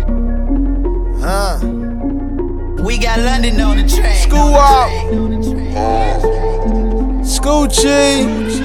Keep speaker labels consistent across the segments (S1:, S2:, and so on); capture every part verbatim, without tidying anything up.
S1: Huh?
S2: We got London on the track.
S1: School up. Scoochie.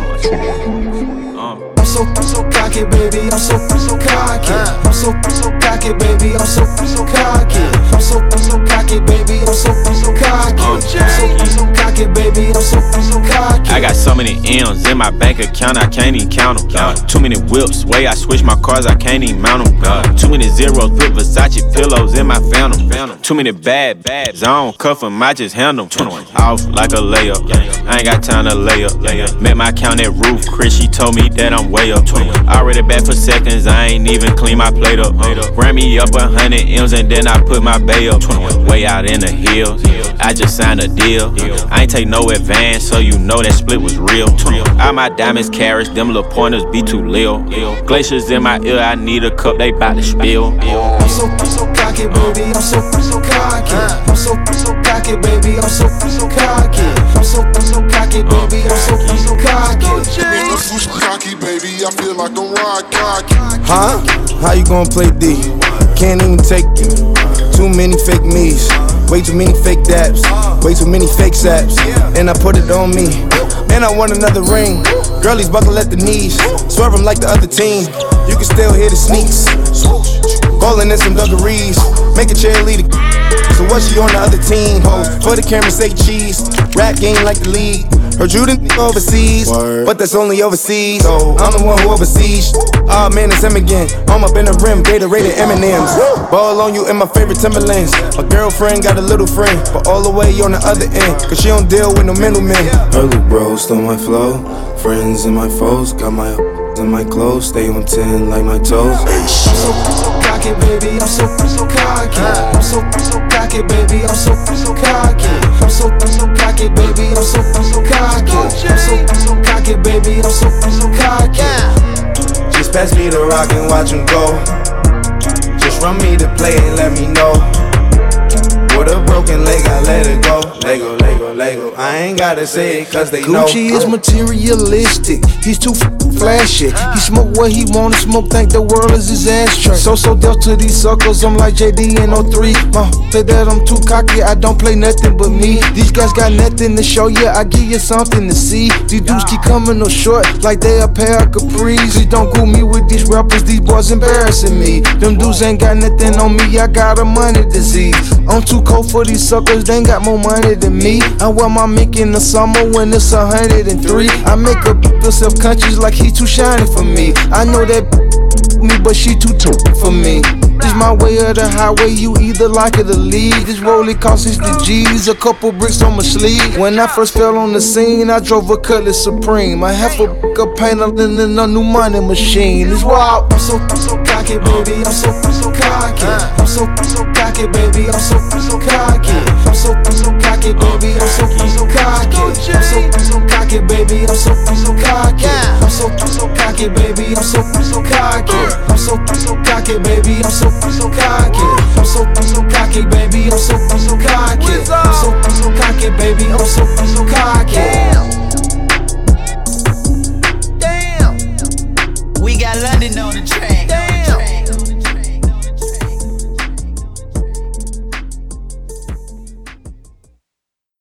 S1: I'm so, I'm so cocky, baby. I'm so, I'm so cocky. I'm so, I'm so cocky, baby. I'm so, I'm so cocky. I'm so, I'm so cocky, baby. I'm so, I'm so cocky. I'm so, I'm so cocky, baby. I'm so, I'm so cocky.
S3: I got so many M's in my bank account, I can't even count them. Uh, too many whips, way I switch my cars, I can't even mount them. Uh, too many zeros, put Versace pillows in my phantom. Too many bad, bad, I don't cuff them, I just handle them. Off like a layup, I ain't got time to lay up. Met my count at Roof, Chris, she told me that I'm way up. Already back for seconds, I ain't even clean my plate up. Ran me up a hundred M's and then I put my bay up. Way out in the hills, I just signed a deal. I ain't take no advance, so you know that split was real. All my diamonds carrots, them little pointers be too lil. Glaciers in my ear, I need a cup, they bout to spill.
S1: I'm so, I'm so cocky, baby. I'm so, I'm so cocky. I'm so, I'm so cocky, baby. I'm so, I'm so cocky. I'm so, I'm so cocky, baby. I'm so, I'm so cocky.
S4: I'm so cocky, baby. I feel like I'm rock cocky.
S5: Huh? How you gonna play D? Can't even take you. Too many fake me's. Way too many fake dabs. Way too many fake saps. And I put it on me. And I want another ring. Girlies buckle at the knees. Swerve them like the other team. You can still hear the sneaks. Ballin' in some dungarees. Make a cheerleader. So what she on the other team? Ho, for the camera say cheese. Rap game like the league. Heard you didn't overseas, Word. But that's only overseas. So I'm the one who oversees. Ah oh, man, it's him again. I'm up in the rim, Gatorade and M and M's. Ball on you in my favorite Timberlands. My girlfriend got a little friend, but all the way on the other end, cause she don't deal with no middlemen. Her little bro stole my flow. Friends and my foes got my in my clothes. Stay on ten like my toes.
S1: I'm so, I'm so cocky, baby. I'm so, I'm so cocky. I'm so, I'm so cocky, baby. I'm so, I'm so cocky. I'm so, I'm so cocky, baby. I'm so, I'm so cocky. I'm so, I'm so cocky, baby. I'm so, I'm so cocky.
S5: Just pass me the rock and watch him go. Just run me the play and let me know. With a broken leg, I let it go. Lego, Lego, Lego. I ain't gotta say it cause they know.
S1: Gucci is materialistic. He's too f- flashy. He smoke what he wanna smoke. Think the world is his ashtray. So so dealt to these suckers. I'm like J D and oh three. My say that I'm too cocky. I don't play nothing but me. These guys got nothing to show you. I give you something to see. These dudes keep coming up short like they a pair of capris. Please don't group me with these rappers. These boys embarrassing me. Them dudes ain't got nothing on me. I got a money disease. I'm too cold for these suckers. They ain't got more money than me. I wear my mink in the summer when it's a hundred and three. I make her feel self-conscious like he too shiny for me. I know that me, but she too too for me. This my way of the highway, you either like it or leave. This rollie cost sixty G's, a couple bricks on my sleeve. When I first fell on the scene, I drove a Cutlass Supreme. I have a a painter in a new money machine. It's wild. I'm so, I'm so cocky, baby. I'm so, I'm so cocky. I'm so, I'm so cocky, baby. I'm so, I'm so cocky. I'm so, I'm so cocky, baby. I'm so, I'm so cocky. I'm so, I'm so cocky, baby. I'm so, I'm so cocky. I'm so, I'm so cocky, baby. I'm so, I'm so cocky. I'm so, I'm so cocky, baby. I'm so, I'm so cocky. I'm so, I'm so cocky, baby. I'm so, I'm so cocky. I'm so, I'm so cocky, baby. I'm so, I'm so cocky.